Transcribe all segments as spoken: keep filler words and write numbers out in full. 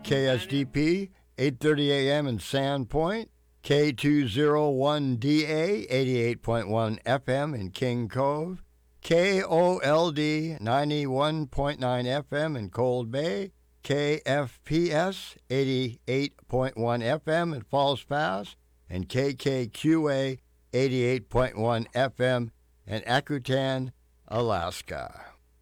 K S D P, eight thirty A M in Sandpoint, K two oh one D A, eighty-eight point one F M in King Cove, K O L D, ninety-one point nine F M in Cold Bay, K F P S, eighty-eight point one F M in Falls Pass, and K K Q A, eighty-eight point one F M in Akutan, Alaska.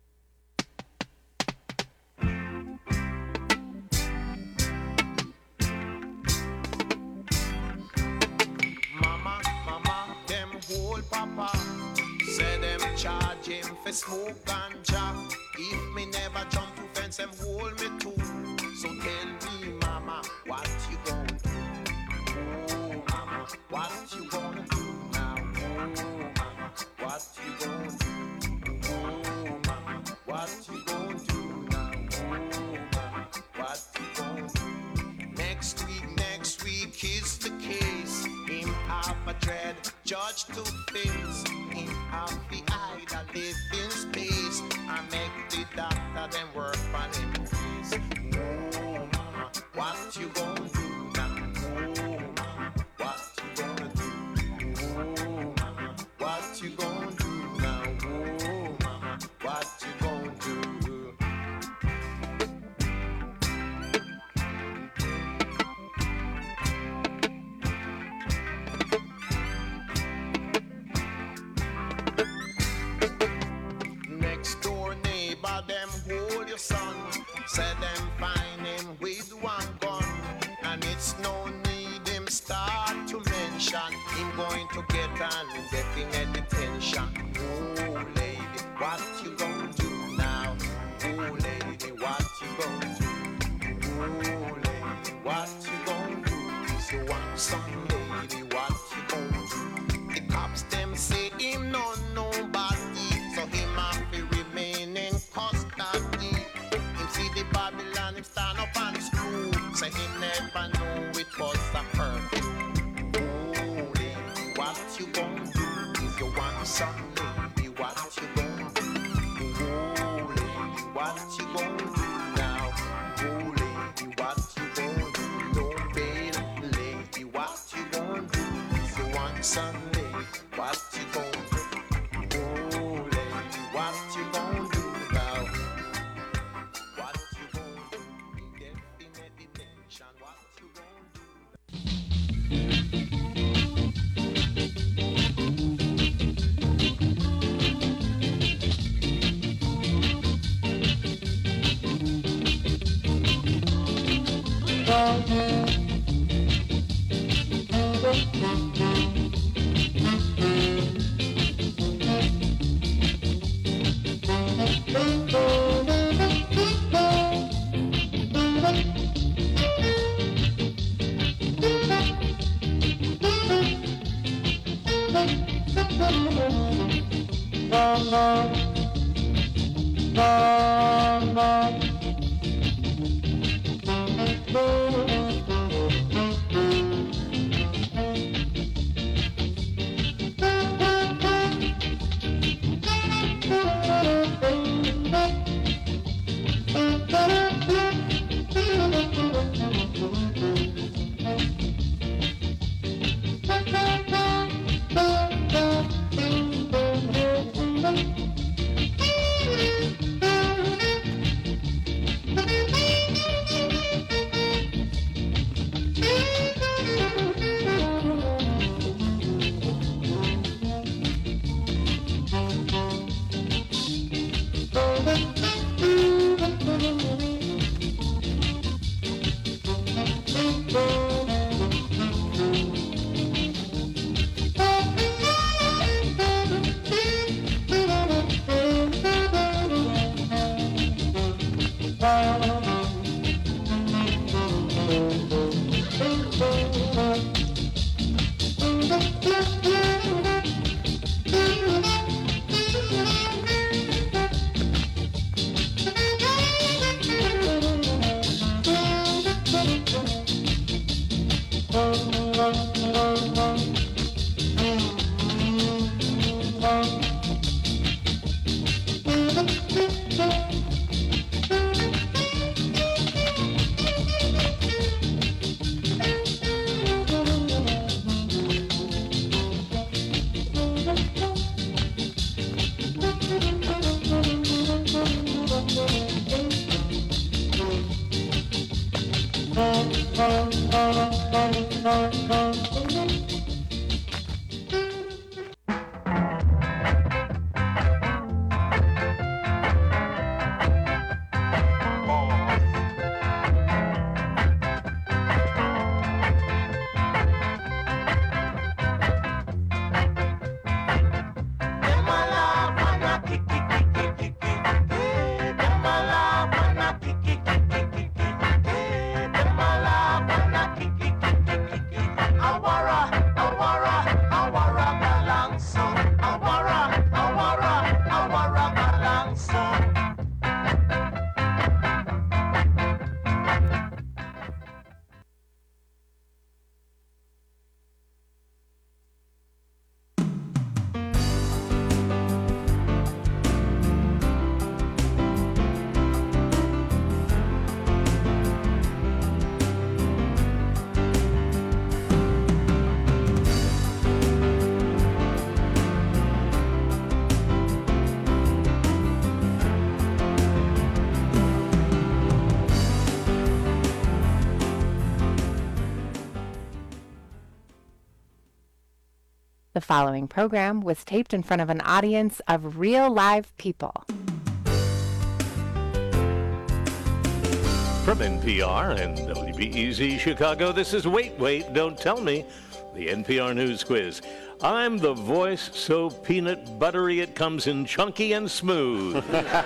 Mama, mama, them whole papa, say them charge him for smoke ganja. If me never jump to fence, them hold me too. So tell me, mama, what you gonna do? Oh, mama, what you gonna do now? Oh, mama, what you gonna do? Oh, mama, what you gonna do now? Oh, mama, what you gonna do? Next week, next week is the case. Him have a dread, judge to face. Him have the eye that live in space. I make the doctor them work on him face. Oh, mama, what you gonna do now? Oh, mama, what you gonna do? Oh, mama, what you gonna do now? Oh, mama, what you gonna do? Next door neighbor, them hold your son. Say them find him with one gun. And it's no need him start to mention him going to get an indefinite detention. Oh lady, what you gonna do now? Oh lady, what you gonna do? Oh lady, what you gonna do? If you want some lady, what you gonna do? The cops them say him no nobody, so him have to remain in custody. Him see the Babylon, him stand up on his crew, so he never know it was a perfume. Oh lady, what you gonna do? If you want some lady, what you gonna do? Oh lady, what you gonna do now? Oh lady, what you gonna do? Don't bail, lady, what you gonna do? If you want some lady, what you gonna do? Oh lady, what you gonna do now? What you gonna do? Indefinite detention, what you gonna do? The following program was taped in front of an audience of real live people. From N P R and W B E Z Chicago, this is Wait, Wait, Don't Tell Me, the N P R News Quiz. I'm the voice so peanut buttery it comes in chunky and smooth.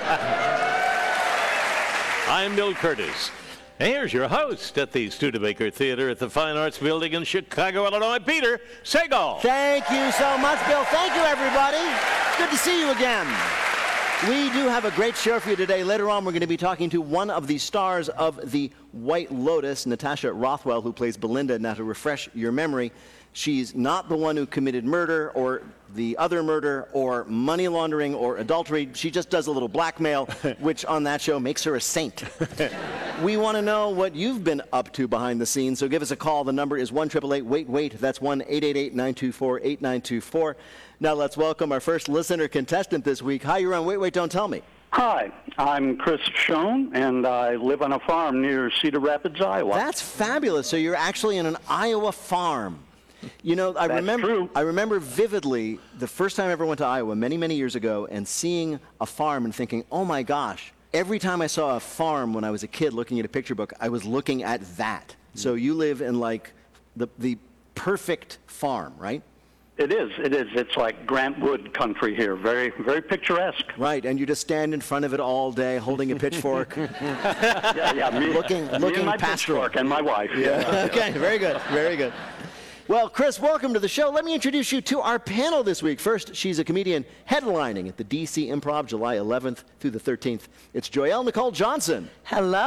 I'm Bill Curtis. And here's your host at the Studebaker Theater at the Fine Arts Building in Chicago, Illinois, Peter Sagal. Thank you so much, Bill. Thank you, everybody. Good to see you again. We do have a great show for you today. Later on, we're going to be talking to one of the stars of The White Lotus, Natasha Rothwell, who plays Belinda. Now, to refresh your memory, she's not the one who committed murder or the other murder or money laundering or adultery. She just does a little blackmail, which on that show makes her a saint. We want to know what you've been up to behind the scenes, so give us a call. The number is one eight eight eight, wait, wait. That's one eight eight eight, nine two four, eight nine two four. Now let's welcome our first listener contestant this week. Hi, you're on Wait, Wait, Don't Tell Me. Hi, I'm Chris Schoen, and I live on a farm near Cedar Rapids, Iowa. That's fabulous. So you're actually in an Iowa farm. You know, I That's remember true. I remember vividly the first time I ever went to Iowa many, many years ago and seeing a farm and thinking, oh my gosh, every time I saw a farm when I was a kid looking at a picture book, I was looking at that. So you live in like the the perfect farm, right? It is, it is. It's like Grant Wood country here, very, very picturesque. Right, and you just stand in front of it all day holding a pitchfork. Yeah, yeah, me, Looking- me looking and my pastoral. pitchfork and my wife. Yeah. Okay, very good, very good. Well, Chris, welcome to the show. Let me introduce you to our panel this week. First, she's a comedian headlining at the D C Improv July eleventh through the thirteenth. It's Joelle Nicole Johnson. Hello.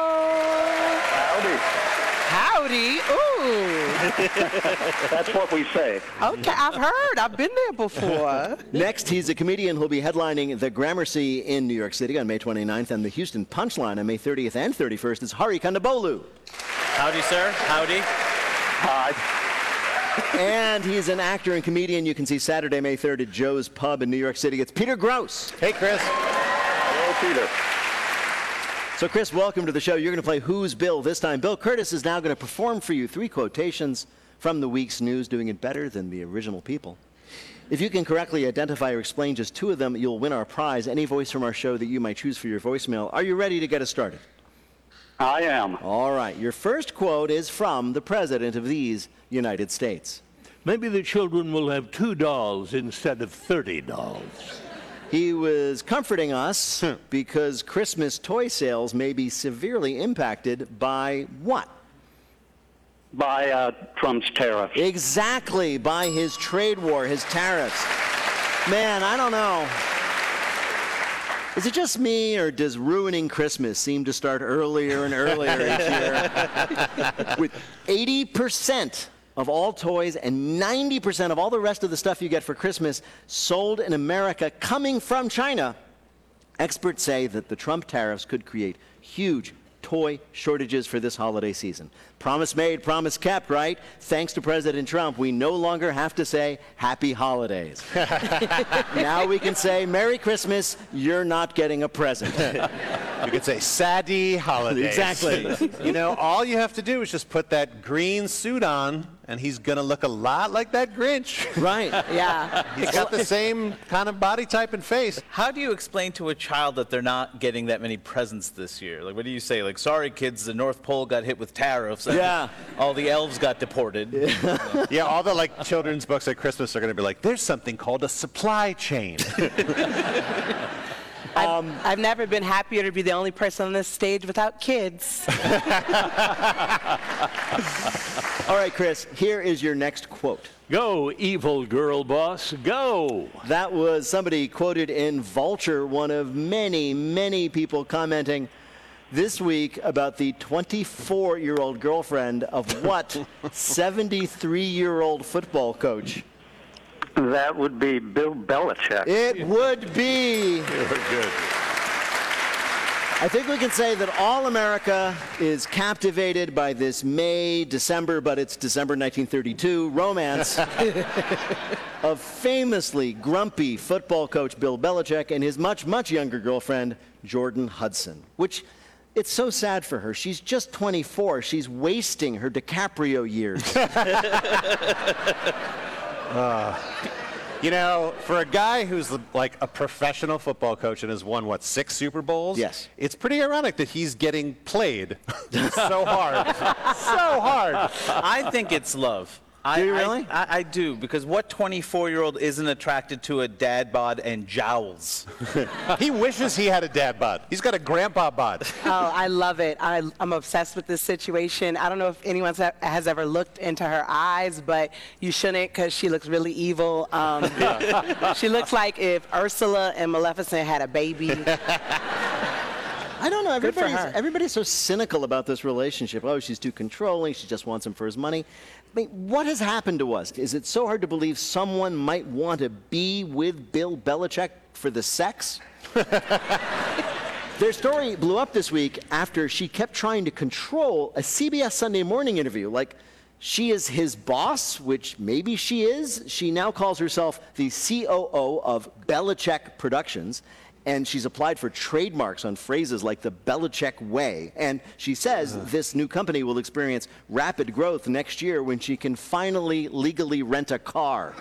Howdy. Howdy. Ooh. That's what we say. Okay, I've heard. I've been there before. Next, he's a comedian who'll be headlining the Gramercy in New York City on May twenty-ninth and the Houston Punchline on May thirtieth and thirty-first. It's Hari Kondabolu. Howdy, sir. Howdy. Hi. And he's an actor and comedian you can see Saturday, May third at Joe's Pub in New York City. It's Peter Gross. Hey, Chris. Hello, Peter. So, Chris, welcome to the show. You're going to play Who's Bill this time. Bill Curtis is now going to perform for you three quotations from the week's news, doing it better than the original people. If you can correctly identify or explain just two of them, you'll win our prize, any voice from our show that you might choose for your voicemail. Are you ready to get us started? I am. All right. Your first quote is from the President of these United States. Maybe the children will have two dolls instead of thirty dolls. He was comforting us because Christmas toy sales may be severely impacted by what? By uh, Trump's tariffs. Exactly, by his trade war, his tariffs. Man, I don't know. Is it just me, or does ruining Christmas seem to start earlier and earlier each year? With eighty percent of all toys and ninety percent of all the rest of the stuff you get for Christmas sold in America coming from China, experts say that the Trump tariffs could create huge toy shortages for this holiday season. Promise made, promise kept, right? Thanks to President Trump, we no longer have to say Happy Holidays. Now we can say Merry Christmas, you're not getting a present. We could say Sadie Holidays. Exactly. You know, all you have to do is just put that green suit on, and he's going to look a lot like that Grinch. Right. Yeah. He's got the same kind of body type and face. How do you explain to a child that they're not getting that many presents this year? Like, what do you say? Like, sorry, kids, the North Pole got hit with tariffs. And Yeah. all the elves got deported. Yeah, all the like children's books at Christmas are going to be like, there's something called a supply chain. I've, I've never been happier to be the only person on this stage without kids. All right, Chris, here is your next quote. Go, evil girl boss, go. That was somebody quoted in Vulture, one of many, many people commenting this week about the twenty-four-year-old girlfriend of what seventy-three-year-old football coach? That would be Bill Belichick. It would be. Very good. I think we can say that all America is captivated by this May, December, but it's December nineteen thirty-two romance of famously grumpy football coach Bill Belichick and his much, much younger girlfriend, Jordan Hudson, which it's so sad for her. She's just twenty-four. She's wasting her DiCaprio years. Uh, you know, for a guy who's like a professional football coach and has won, what, six Super Bowls? Yes. It's pretty ironic that he's getting played so hard. So hard. I think it's love. I, Do you really? I, I, I do, because what twenty-four-year-old isn't attracted to a dad bod and jowls? He wishes he had a dad bod. He's got a grandpa bod. Oh, I love it. I, I'm obsessed with this situation. I don't know if anyone has ever looked into her eyes, but you shouldn't because she looks really evil. Um, she looks like if Ursula and Maleficent had a baby. I don't know. Good for Everybody's, her. everybody's so cynical about this relationship. Oh, she's too controlling. She just wants him for his money. I mean, what has happened to us? Is it so hard to believe someone might want to be with Bill Belichick for the sex? Their story blew up this week after she kept trying to control a C B S Sunday Morning interview. Like, she is his boss, which maybe she is. She now calls herself the C O O of Belichick Productions. And she's applied for trademarks on phrases like the Belichick way. And she says uh-huh. this new company will experience rapid growth next year when she can finally legally rent a car.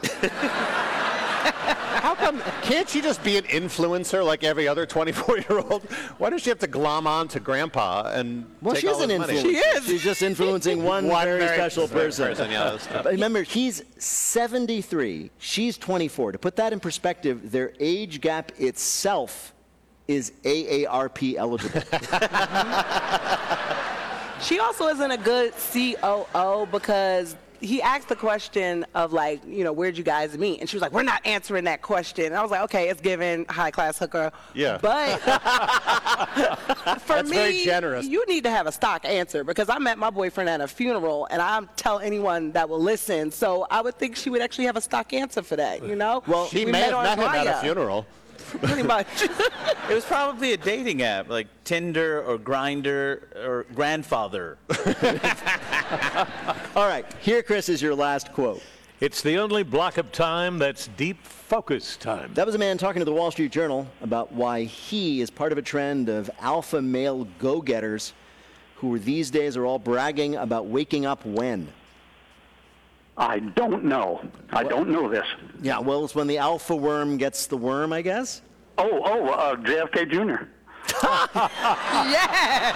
How come, can't she just be an influencer like every other twenty-four-year-old? Why does she have to glom on to grandpa and Well, take she is all an his money? influencer. She is. She's just influencing one, One very, very special very person. person, yeah, that's tough. But remember, he's seventy-three. She's twenty-four. To put that in perspective, their age gap itself is A A R P eligible. She also isn't a good C O O because he asked the question of, like, you know, where'd you guys meet? And she was like, we're not answering that question. And I was like, okay, it's given high-class hooker. Yeah. But for That's me, very generous. you need to have a stock answer because I met my boyfriend at a funeral, and I tell anyone that will listen. So I would think she would actually have a stock answer for that, you know? Well, She We may have on met him at Maya. a funeral. Pretty much. It was probably a dating app, like Tinder or Grindr or Grandfather. All right, here, Chris, is your last quote. It's the only block of time that's deep focus time. That was a man talking to the Wall Street Journal about why he is part of a trend of alpha male go-getters who these days are all bragging about waking up when. I don't know. I don't know this. Yeah, well, it's when the alpha worm gets the worm, I guess. Oh, oh, uh, J F K Junior Yes!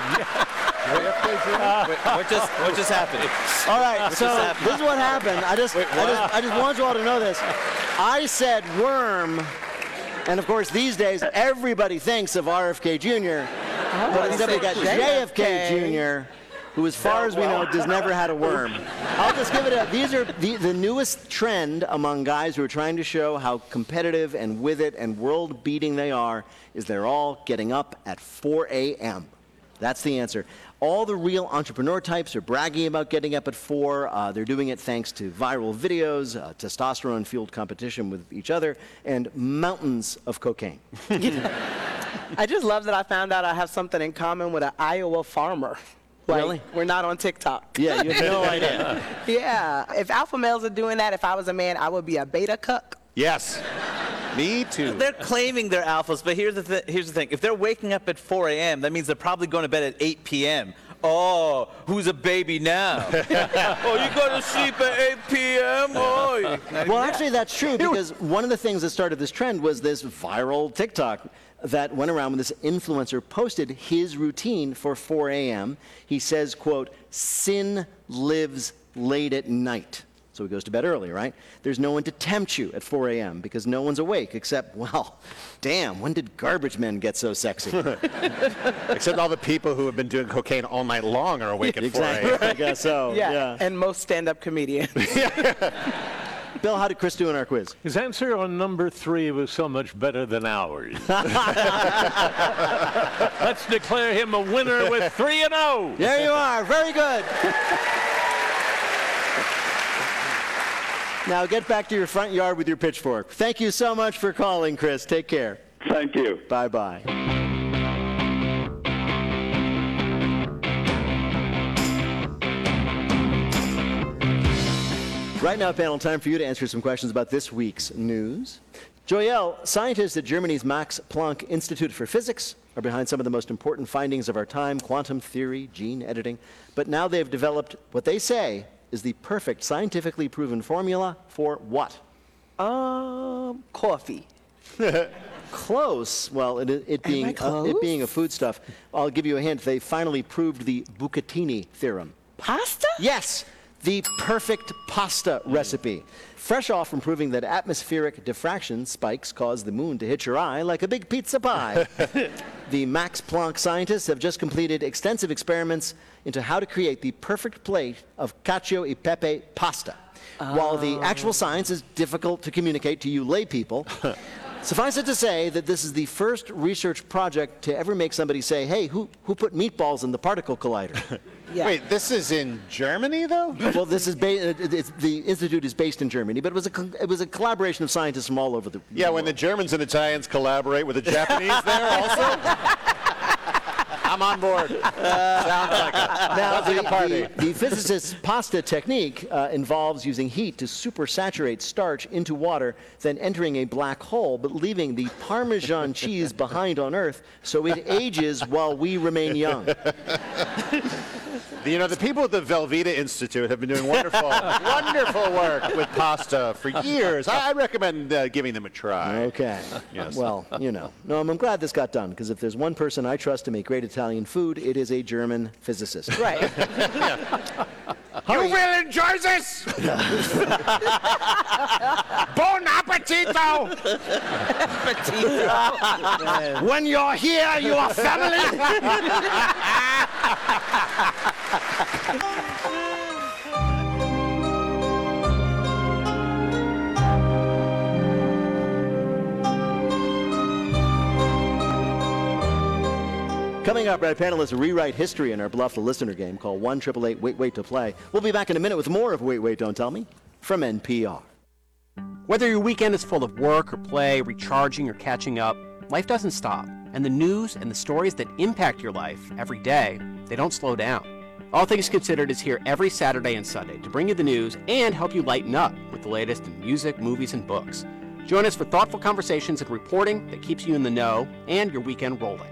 What just what just happened? All right, What so just happened? this is what happened. I just, I just, I just want you all to know this. I said worm, and of course these days everybody thinks of R F K Junior But instead we got J F K Junior, who, as far as we know, does never had a worm. I'll just give it a. These are the, the newest trend among guys who are trying to show how competitive and with it and world-beating they are. Is they're all getting up at four a m That's the answer. All the real entrepreneur types are bragging about getting up at four. Uh, they're doing it thanks to viral videos, uh, testosterone-fueled competition with each other, and mountains of cocaine. I just love that I found out I have something in common with an Iowa farmer. Like, Really? we're not on TikTok. Yeah, you have no idea. Yeah. If alpha males are doing that, if I was a man, I would be a beta cuck. Yes. Me too. They're claiming they're alphas, but here's the, th- here's the thing. If they're waking up at four a.m., that means they're probably going to bed at eight p.m. Oh, who's a baby now? Oh, you go to sleep at eight p.m.? Oh. Well, actually, that's true, because one of the things that started this trend was this viral TikTok that went around when this influencer posted his routine for four a.m. He says, quote, "Sin lives late at night." So he goes to bed early, right? There's no one to tempt you at four a.m. because no one's awake except, well, damn, when did garbage men get so sexy? Except all the people who have been doing cocaine all night long are awake at Exactly. four a.m. I guess so. Yeah. Yeah. And most stand-up comedians. Bill, how did Chris do in our quiz? His answer on number three was so much better than ours. Let's declare him a winner with three and oh. There you are. Very good. Now get back to your front yard with your pitchfork. Thank you so much for calling, Chris. Take care. Thank you. Bye-bye. Right now, panel, time for you to answer some questions about this week's news. Joyelle, scientists at Germany's Max Planck Institute for Physics are behind some of the most important findings of our time, quantum theory, gene editing. But now they've developed what they say is the perfect scientifically proven formula for what? Um, coffee. Close. Well, it, it, being, I close? Uh, it being a foodstuff, I'll give you a hint. They finally proved the Bucatini theorem. Pasta? Yes, the perfect pasta recipe. Fresh off from proving that atmospheric diffraction spikes cause the moon to hit your eye like a big pizza pie. The Max Planck scientists have just completed extensive experiments into how to create the perfect plate of cacio e pepe pasta. Oh. While the actual science is difficult to communicate to you lay people, suffice it to say that this is the first research project to ever make somebody say, hey, who, who put meatballs in the particle collider? Yeah. Wait, this is in Germany, though? Well, this is ba- it's, the institute is based in Germany, but it was a co- it was a collaboration of scientists from all over the Yeah, the when the world. Germans and Italians collaborate with the Japanese there also? I'm on board. Sounds like a, Now, sounds like the, a party. the, the physicist's pasta technique uh, involves using heat to supersaturate starch into water, then entering a black hole, but leaving the Parmesan cheese behind on Earth so it ages while we remain young. You know, the people at the Velveeta Institute have been doing wonderful, wonderful work with pasta for years. I, I recommend uh, giving them a try. Okay. Yes. Well, you know. No, I'm glad this got done, because if there's one person I trust to make great Italian food, it is a German physicist. Right. You will enjoy this! Buon appetito! When you're here, you are family! Coming up, our panelists rewrite history in our Bluff the Listener game called one eight eight eight wait wait to play. We'll be back in a minute with more of Wait, Wait, Don't Tell Me from N P R. Whether your weekend is full of work or play, recharging or catching up, life doesn't stop. And the news and the stories that impact your life every day, they don't slow down. All Things Considered is here every Saturday and Sunday to bring you the news and help you lighten up with the latest in music, movies, and books. Join us for thoughtful conversations and reporting that keeps you in the know and your weekend rolling.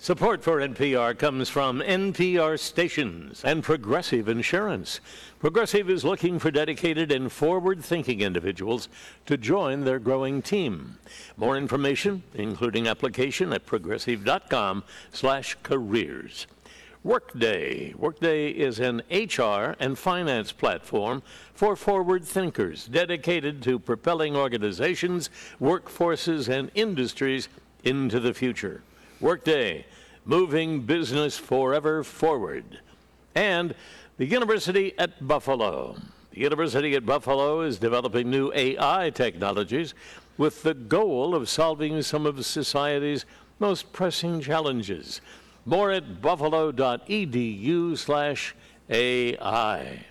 Support for N P R comes from N P R stations and Progressive Insurance. Progressive is looking for dedicated and forward-thinking individuals to join their growing team. More information, including application at progressive.com slash careers. Workday. Workday is an H R and finance platform for forward thinkers dedicated to propelling organizations, workforces, and industries into the future. Workday, moving business forever forward. And the University at Buffalo. The University at Buffalo is developing new A I technologies with the goal of solving some of society's most pressing challenges. More at buffalo.edu slash AI.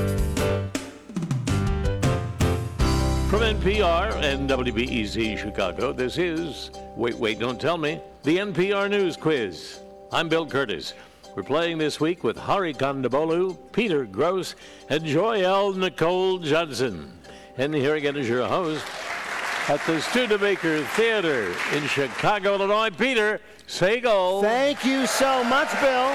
From N P R and W B E Z Chicago, this is Wait, Wait, Don't Tell Me, the N P R News Quiz. I'm Bill Curtis. We're playing this week with Hari Kondabolu, Peter Gross, and Joyelle Nicole Johnson. And here again is your host at the Studebaker Theater in Chicago, Illinois, Peter Sagal. Thank you so much, Bill.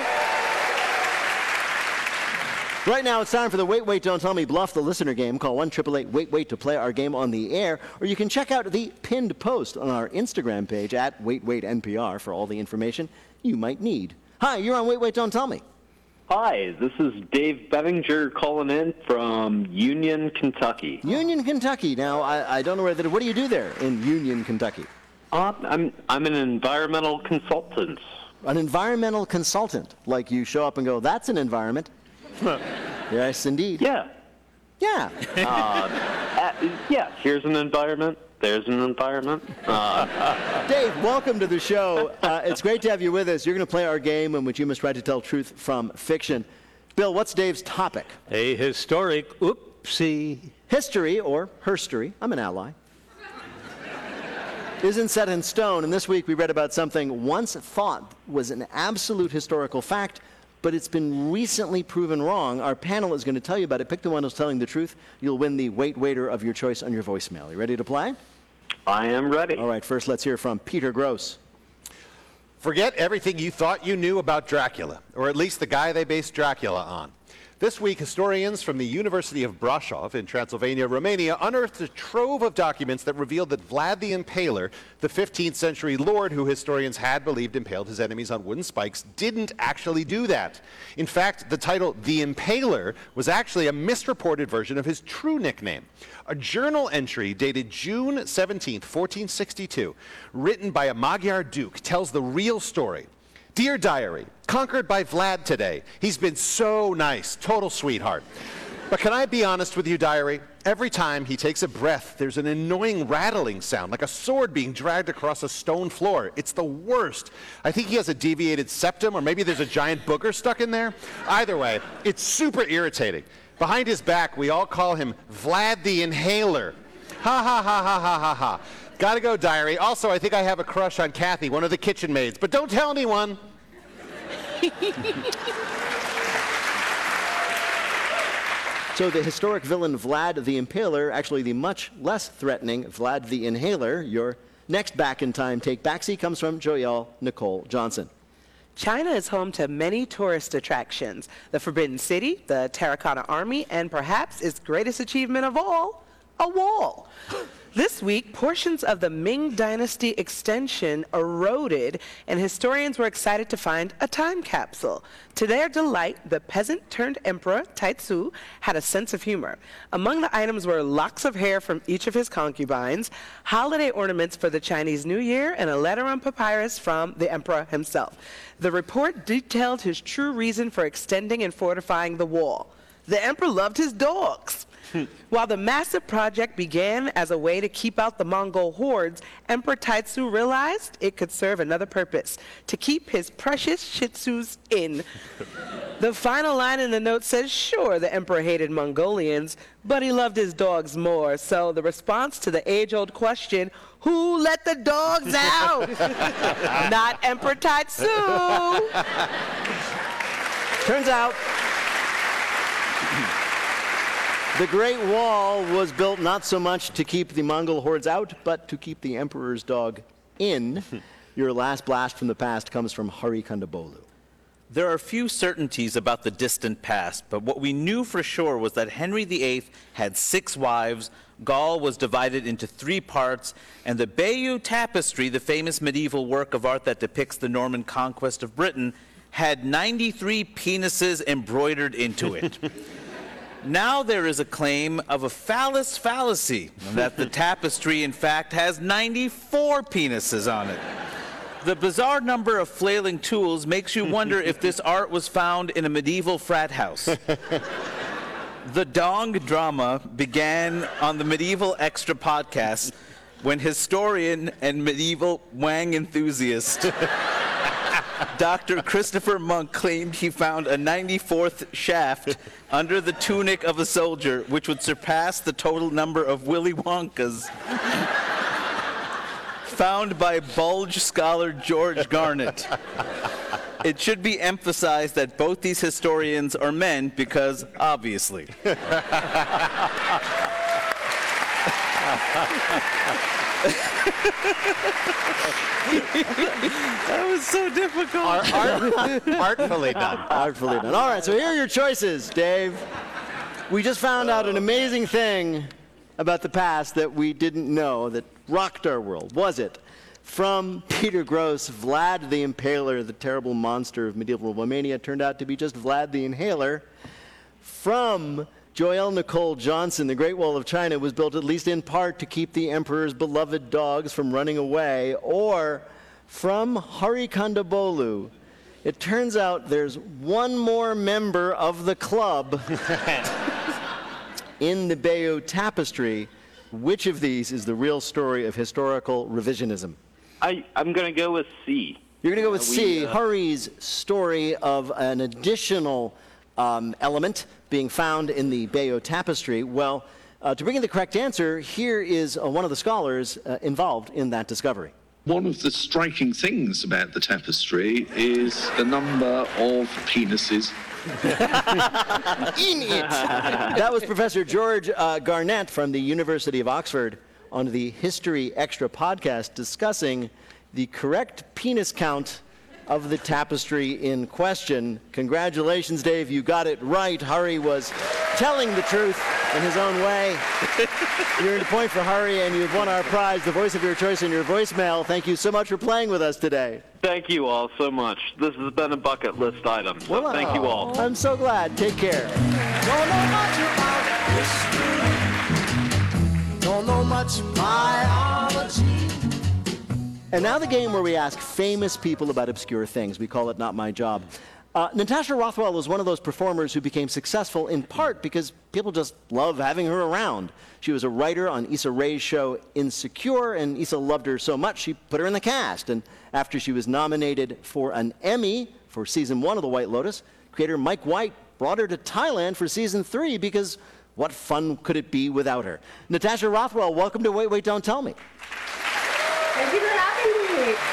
Right now, it's time for the Wait, Wait, Don't Tell Me Bluff the Listener game. Call one eight eight eight wait wait to play our game on the air, or you can check out the pinned post on our Instagram page at Wait Wait N P R for all the information you might need. Hi, you're on Wait, Wait, Don't Tell Me. Hi, this is Dave Bevinger calling in from Union, Kentucky. Union, Kentucky. Now, I, I don't know where that. What do you do there in Union, Kentucky? Uh, I'm I'm an environmental consultant. An environmental consultant, like you show up and go, "That's an environment." Yes, indeed. Yeah. Yeah. Uh, uh, yeah. Here's an environment. There's an environment. Uh, Dave, welcome to the show. Uh, it's great to have you with us. You're going to play our game in which you must try to tell truth from fiction. Bill, what's Dave's topic? A historic oopsie. History, or herstory, I'm an ally, isn't set in stone. And this week we read about something once thought was an absolute historical fact, but it's been recently proven wrong. Our panel is going to tell you about it. Pick the one who's telling the truth. You'll win the Wait Waiter of your choice on your voicemail. You ready to play? I am ready. All right, first let's hear from Peter Gross. Forget everything you thought you knew about Dracula, or at least the guy they based Dracula on. This week, historians from the University of Brasov in Transylvania, Romania, unearthed a trove of documents that revealed that Vlad the Impaler, the fifteenth century lord who historians had believed impaled his enemies on wooden spikes, didn't actually do that. In fact, the title The Impaler was actually a misreported version of his true nickname. A journal entry dated June seventeenth, fourteen sixty-two, written by a Magyar duke, tells the real story. Dear Diary, conquered by Vlad today. He's been so nice, total sweetheart. But can I be honest with you, Diary? Every time he takes a breath, there's an annoying rattling sound, like a sword being dragged across a stone floor. It's the worst. I think he has a deviated septum, or maybe there's a giant booger stuck in there. Either way, it's super irritating. Behind his back, we all call him Vlad the Inhaler. Ha ha ha ha ha ha ha. Gotta go, Diary. Also, I think I have a crush on Kathy, one of the kitchen maids, but don't tell anyone. So the historic villain Vlad the Impaler, actually the much less threatening Vlad the Inhaler. Your next Back in Time Take Backseat comes from Joyelle Nicole Johnson. China is home to many tourist attractions. The Forbidden City, the Terracotta Army, and perhaps its greatest achievement of all, a wall. This week, portions of the Ming Dynasty extension eroded, and historians were excited to find a time capsule. To their delight, the peasant-turned-emperor, Taizu, had a sense of humor. Among the items were locks of hair from each of his concubines, holiday ornaments for the Chinese New Year, and a letter on papyrus from the emperor himself. The report detailed his true reason for extending and fortifying the wall. The emperor loved his dogs. While the massive project began as a way to keep out the Mongol hordes, Emperor Taizu realized it could serve another purpose, to keep his precious Shih Tzus in. The final line in the note says, sure, the emperor hated Mongolians, but he loved his dogs more. So the response to the age-old question, who let the dogs out? Not Emperor Taizu. Turns out, the Great Wall was built not so much to keep the Mongol hordes out, but to keep the emperor's dog in. Your last blast from the past comes from Hari Kondabolu. There are few certainties about the distant past, but what we knew for sure was that Henry the Eighth had six wives, Gaul was divided into three parts, and the Bayeux Tapestry, the famous medieval work of art that depicts the Norman conquest of Britain, had ninety-three penises embroidered into it. Now there is a claim of a phallus fallacy, that the tapestry in fact has ninety-four penises on it. The bizarre number of flailing tools makes you wonder if this art was found in a medieval frat house. The Dong drama began on the Medieval Extra podcast when historian and medieval wang enthusiast Doctor Christopher Monk claimed he found a ninety-fourth shaft under the tunic of a soldier, which would surpass the total number of Willy Wonkas found by bulge scholar George Garnett. It should be emphasized that both these historians are men because, obviously. That was so difficult. Art, art, artfully done. Artfully done. All right, so here are your choices, Dave. We just found out an amazing thing about the past that we didn't know that rocked our world. Was it from Peter Gross, Vlad the Impaler, the terrible monster of medieval Romania, turned out to be just Vlad the Inhaler? From Joelle Nicole Johnson, the Great Wall of China was built at least in part to keep the emperor's beloved dogs from running away? Or from Hari Kondabolu, it turns out there's one more member of the club in the Bayeux Tapestry. Which of these is the real story of historical revisionism? I, I'm going to go with C. You're going to go with Uh, we, C, uh, Hari's story of an additional um, element being found in the Bayeux Tapestry. Well, uh, to bring in the correct answer, here is uh, one of the scholars uh, involved in that discovery. One of the striking things about the tapestry is the number of penises in it. That was Professor George uh, Garnett from the University of Oxford on the History Extra podcast discussing the correct penis count of the tapestry in question. Congratulations, Dave. You got it right. Hari was telling the truth in his own way. You earned a point for Hari, and you've won our prize, the voice of your choice in your voicemail. Thank you so much for playing with us today. Thank you all so much. This has been a bucket list item, so Well, thank you all. I'm so glad. Take care. Don't know much about history. Don't know much biology. And now the game where we ask famous people about obscure things. We call it Not My Job. Uh, Natasha Rothwell was one of those performers who became successful in part because people just love having her around. She was a writer on Issa Rae's show Insecure, and Issa loved her so much she put her in the cast. And after she was nominated for an Emmy for season one of The White Lotus, creator Mike White brought her to Thailand for season three because what fun could it be without her? Natasha Rothwell, welcome to Wait, Wait, Don't Tell Me. Thank you for having me.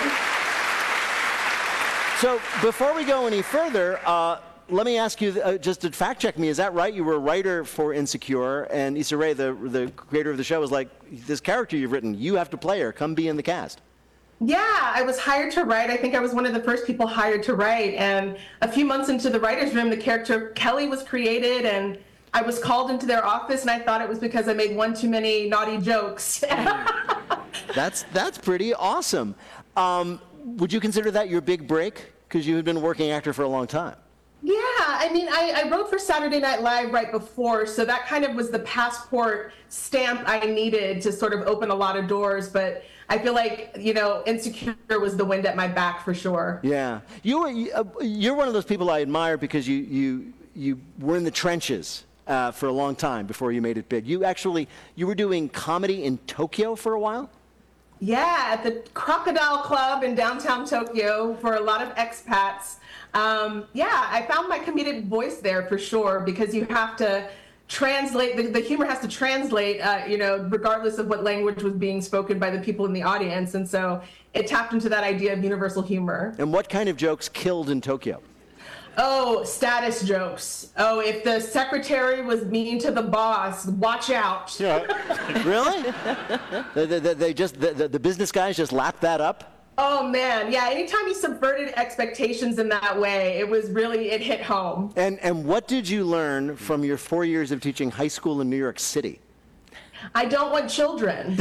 So before we go any further, uh, let me ask you, uh, just to fact check me, is that right? You were a writer for Insecure, and Issa Rae, the, the creator of the show, was like, this character you've written, you have to play her, come be in the cast. Yeah, I was hired to write. I think I was one of the first people hired to write. And a few months into the writer's room, the character Kelly was created, and I was called into their office, and I thought it was because I made one too many naughty jokes. That's that's pretty awesome. Um, would you consider that your big break? Because you had been a working actor for a long time. Yeah, I mean, I, I wrote for Saturday Night Live right before, so that kind of was the passport stamp I needed to sort of open a lot of doors. But I feel like, you know, Insecure was the wind at my back for sure. Yeah, you were you, uh, you're one of those people I admire because you you you were in the trenches uh, for a long time before you made it big. You actually you were doing comedy in Tokyo for a while. Yeah, at the Crocodile Club in downtown Tokyo for a lot of expats. Um, yeah, I found my comedic voice there for sure because you have to translate, the, the humor has to translate, uh, you know, regardless of what language was being spoken by the people in the audience. And so it tapped into that idea of universal humor. And what kind of jokes killed in Tokyo? Oh, status jokes. Oh, if the secretary was mean to the boss, watch out. Yeah. Really? they, they, they just the, the business guys just lapped that up? Oh man, yeah. Anytime you subverted expectations in that way, it was really, it hit home. And and what did you learn from your four years of teaching high school in New York City? I don't want children.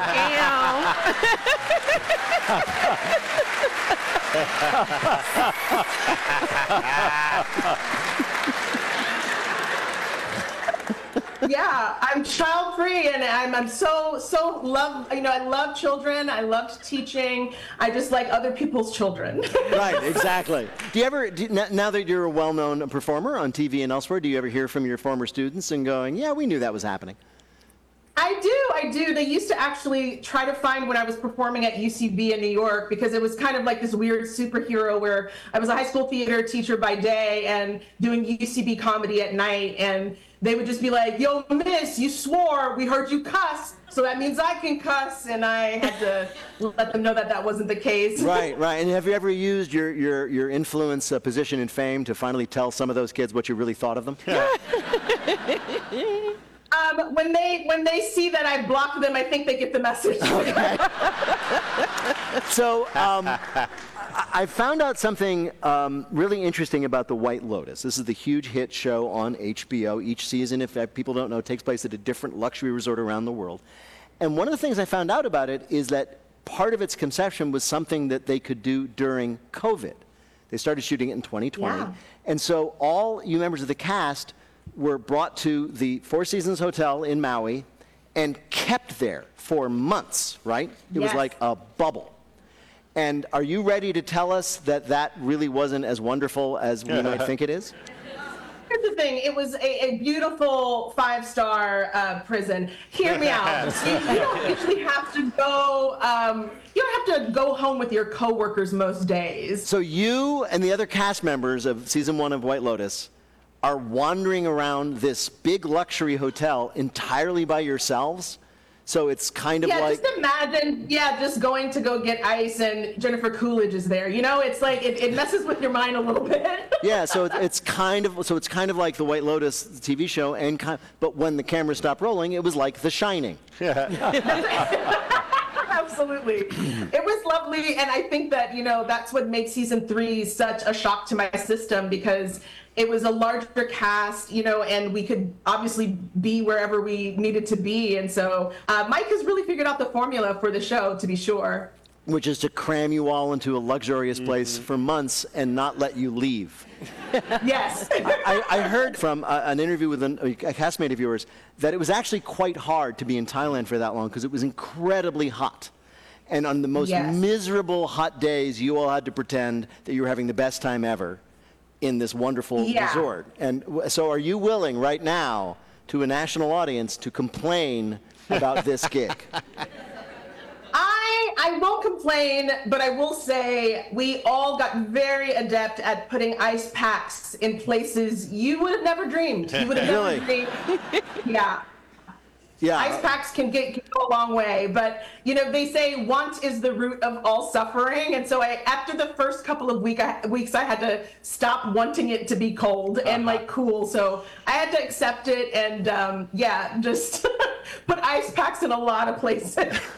Yeah, I'm child free, and I'm I'm so so love. You know, I love children. I loved teaching. I just like other people's children. Right, exactly. Do you ever, do, now that you're a well-known performer on T V and elsewhere, do you ever hear from your former students and going, "Yeah, we knew that was happening"? I do, I do. They used to actually try to find when I was performing at U C B in New York, because it was kind of like this weird superhero where I was a high school theater teacher by day and doing U C B comedy at night. And they would just be like, "Yo, miss, you swore. We heard you cuss. So that means I can cuss." And I had to let them know that that wasn't the case. Right, right. And have you ever used your, your, your influence, uh, position, and fame to finally tell some of those kids what you really thought of them? Um, when they when they see that I blocked them, I think they get the message. Okay. So um, I, I found out something um, really interesting about The White Lotus. This is the huge hit show on H B O. Each season, if people don't know, takes place at a different luxury resort around the world. And one of the things I found out about it is that part of its conception was something that they could do during COVID. They started shooting it in twenty twenty. Yeah. And so all you members of the cast were brought to the Four Seasons Hotel in Maui and kept there for months, right? It was Yes. like a bubble. And are you ready to tell us that that really wasn't as wonderful as we might think it is? Here's the thing. It was a, a beautiful five-star uh, prison. Hear me out. You, you don't usually have to go. Um, you don't have to go home with your coworkers most days. So you and the other cast members of season one of White Lotus are wandering around this big luxury hotel entirely by yourselves. So it's kind of yeah, like... just imagine, yeah, just going to go get ice and Jennifer Coolidge is there. You know, it's like, it, it messes with your mind a little bit. Yeah, so it- it's kind of so it's kind of like the White Lotus T V show, and kind, but when the camera stopped rolling, it was like The Shining. Absolutely. It was lovely, and I think that, you know, that's what makes season three such a shock to my system, because it was a larger cast, you know, and we could obviously be wherever we needed to be. And so uh, Mike has really figured out the formula for the show, to be sure. Which is to cram you all into a luxurious place for months and not let you leave. Yes. I, I heard from a, an interview with an, a castmate of yours that it was actually quite hard to be in Thailand for that long because it was incredibly hot. And on the most Yes. miserable hot days, you all had to pretend that you were having the best time ever in this wonderful Yeah. resort. And w- so are you willing right now to a national audience to complain about this gig? I I won't complain, but I will say we all got very adept at putting ice packs in places you would have never dreamed. You would have Really? never dreamed. Yeah. Yeah. Ice packs can get can go a long way, but you know they say want is the root of all suffering, and so I, after the first couple of week I, weeks, I had to stop wanting it to be cold and like cool. So I had to accept it, and um, yeah, just put ice packs in a lot of places.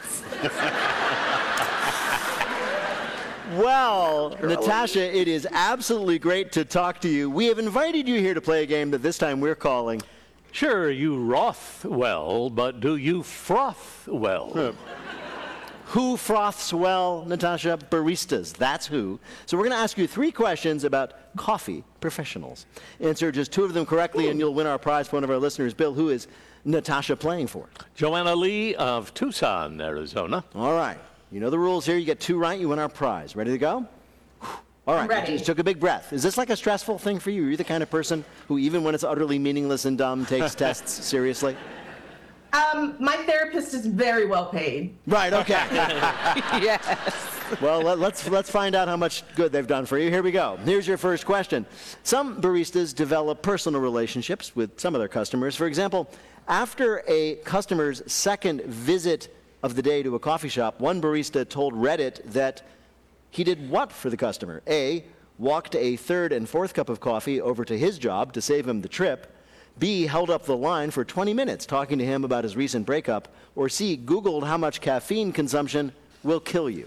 Well, Natasha, it is absolutely great to talk to you. We have invited you here to play a game that this time we're calling. Sure, you froth well, but do you froth well? Who froths well, Natasha? Baristas, that's who. So we're going to ask you three questions about coffee professionals. Answer just two of them correctly, and you'll win our prize for one of our listeners. Bill, who is Natasha playing for? Joanna Lee of Tucson, Arizona. All right. You know the rules here. You get two right, you win our prize. Ready to go? All right. Ready. You just took a big breath. Is this like a stressful thing for you? Are you the kind of person who, even when it's utterly meaningless and dumb, takes tests seriously? Um, my therapist is very well paid. Right, okay. Yes. Well, let, let's let's find out how much good they've done for you. Here we go. Here's your first question. Some baristas develop personal relationships with some of their customers. For example, after a customer's second visit of the day to a coffee shop, one barista told Reddit that he did what for the customer? A, walked a third and fourth cup of coffee over to his job to save him the trip. B, held up the line for twenty minutes talking to him about his recent breakup. Or C, Googled how much caffeine consumption will kill you?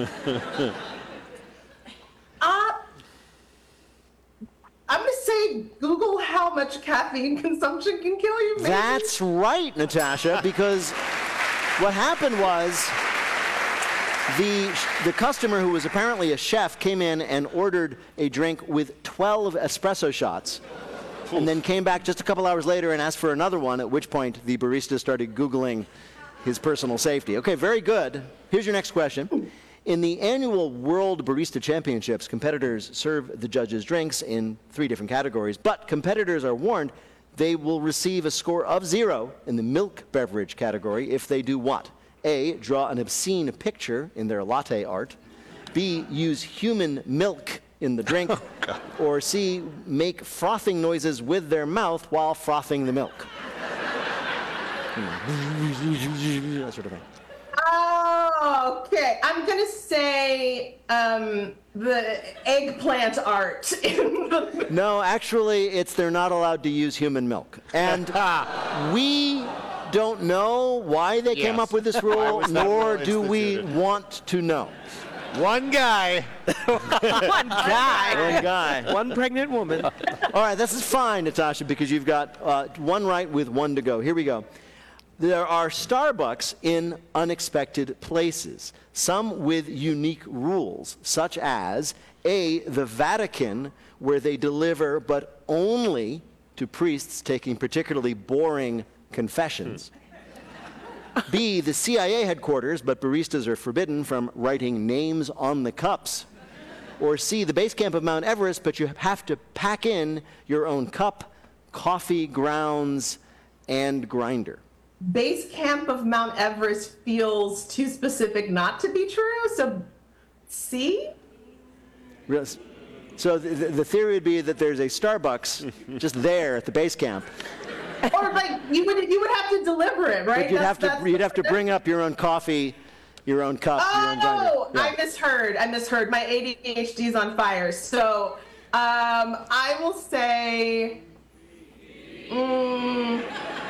Uh, I'm going to say Google how much caffeine consumption can kill you. Maybe? That's right, Natasha, because what happened was the, the customer, who was apparently a chef, came in and ordered a drink with twelve espresso shots, and then came back just a couple hours later and asked for another one, at which point the barista started Googling his personal safety. Okay, very good. Here's your next question. In the annual World Barista Championships, competitors serve the judges drinks in three different categories, but competitors are warned they will receive a score of zero in the milk beverage category if they do what? A, draw an obscene picture in their latte art. B, use human milk in the drink. Oh, or C, make frothing noises with their mouth while frothing the milk. That sort of thing. Oh, okay. I'm going to say um, the eggplant art. No, actually, it's they're not allowed to use human milk. And we don't know why they Yes. came up with this rule, nor do we want to know. One guy. One guy. One guy. One pregnant woman. All right, this is fine, Natasha, because you've got uh, one right with one to go. Here we go. There are Starbucks in unexpected places, some with unique rules, such as A, the Vatican, where they deliver, but only to priests taking particularly boring confessions. B, the C I A headquarters, but baristas are forbidden from writing names on the cups. Or C, the base camp of Mount Everest, but you have to pack in your own cup, coffee grounds, and grinder. Base camp of Mount Everest feels too specific not to be true, so C? Yes. So the, the theory would be that there's a Starbucks just there at the base camp. Or like you would you would have to deliver it, right? But you'd That's- have to that's you'd the- have to bring up your own coffee, your own cup, your own grinder. Oh, I misheard. I misheard. My A D H D is on fire. So um, I will say. Mm,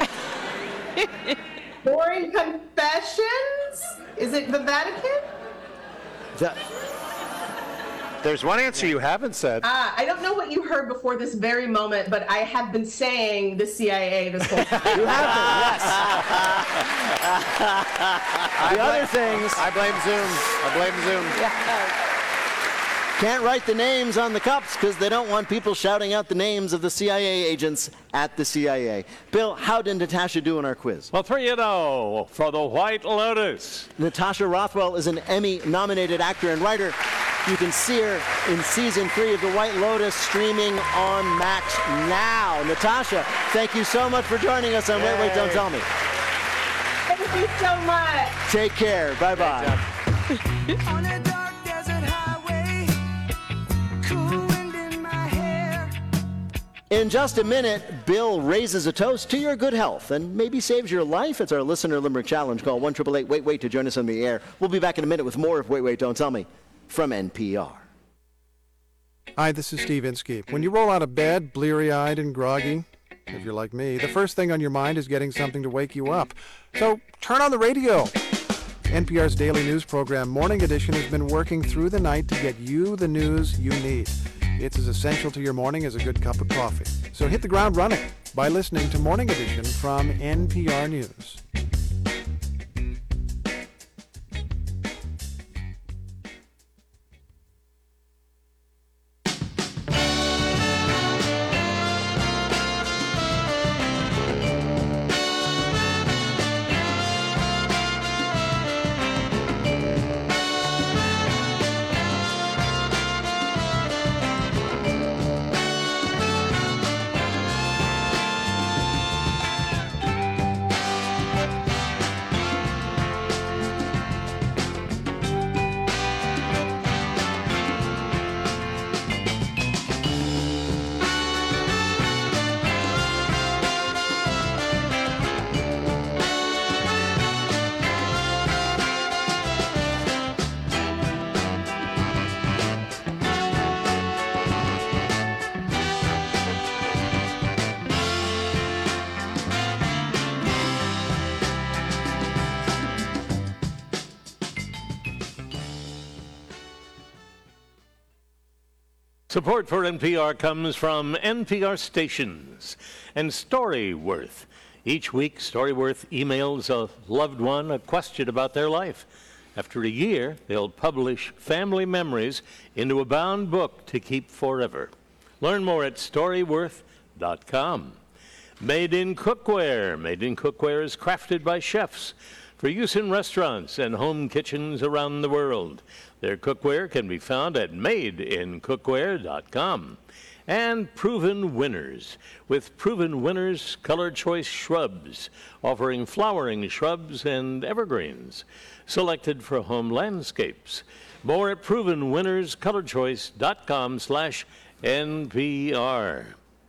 boring confessions? Is it the Vatican? The, There's one answer you haven't said. Ah, I don't know what you heard before this very moment, but I have been saying the C I A this whole time. You have been, yes. The other things. I blame Zoom. I blame Zoom. Can't write the names on the cups because they don't want people shouting out the names of the C I A agents at the C I A. Bill, how did Natasha do in our quiz? Well, three and oh for the White Lotus. Natasha Rothwell is an Emmy-nominated actor and writer. You can see her in season three of The White Lotus, streaming on Max now. Natasha, thank you so much for joining us on Wait, Wait, Don't Tell Me. Thank you so much. Take care. Bye-bye. On a dark desert highway, cool wind in my hair. In just a minute, Bill raises a toast to your good health and maybe saves your life. It's our Listener Limerick Challenge. Call one eight eight eight, wait, wait to join us on the air. We'll be back in a minute with more of Wait, Wait, Don't Tell Me from N P R. Hi, this is Steve Inskeep. When you roll out of bed, bleary-eyed and groggy, if you're like me, the first thing on your mind is getting something to wake you up. So turn on the radio. N P R's daily news program, Morning Edition, has been working through the night to get you the news you need. It's as essential to your morning as a good cup of coffee. So hit the ground running by listening to Morning Edition from N P R News. Support for N P R comes from N P R stations and Storyworth. Each week, Storyworth emails a loved one a question about their life. After a year, they'll publish family memories into a bound book to keep forever. Learn more at storyworth dot com. Made in Cookware. Made in Cookware is crafted by chefs for use in restaurants and home kitchens around the world. Their cookware can be found at made in cookware dot com. And Proven Winners, with Proven Winners Color Choice Shrubs, offering flowering shrubs and evergreens, selected for home landscapes. More at proven winners color choice dot com slash N P R.